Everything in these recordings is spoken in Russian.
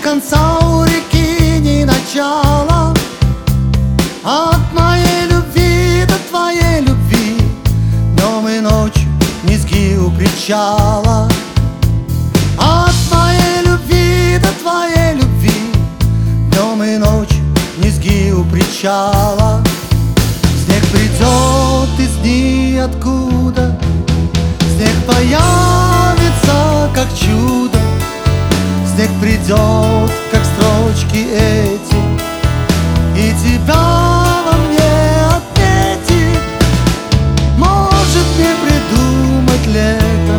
конца у реки, ни начала. От моей любви до твоей любви, днем и ночью низги у причала. От моей любви до твоей любви, днем и ночью низги у причала. Снег придет из ниоткуда, снег появится как чудо. Снег придет, как строчки эти, и тебя во мне отметит. Может мне придумать лето,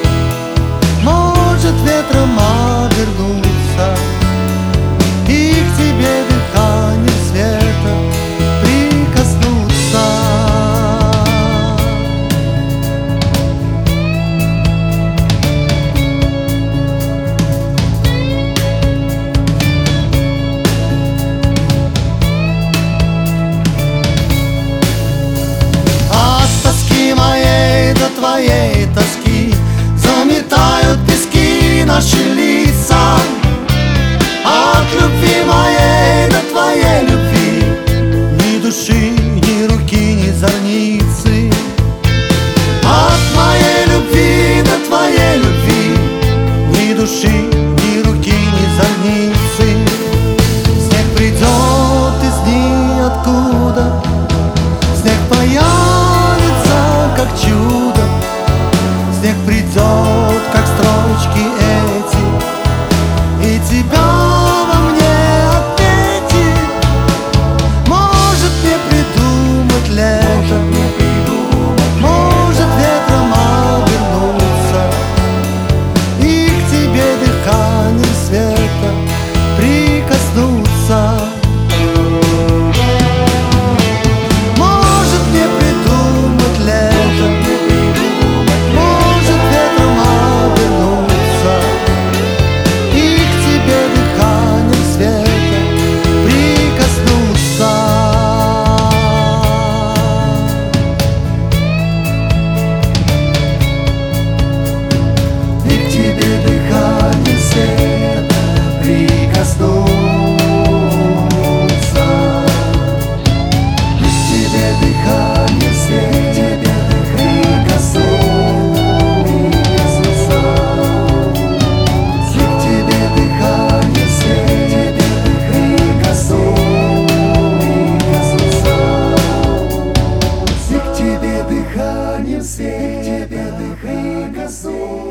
может ветром обернуться, и к тебе дыханием света прикоснуться. Твоей тоски заметают пески наши лица. От любви моей до твоей любви, ни души, ни руки, ни зорницы. От моей любви до твоей любви, ни души, ни руки, ни зорницы. Снег придет из ниоткуда, снег появится как чудо. Снег придет, как строчки эти, и тебя во мне отметит. Может мне придумать лето, может ветром обернуться, и к тебе дыханием света прикоснуться. Может мне придумать лето, Свет тебе прикоснусь.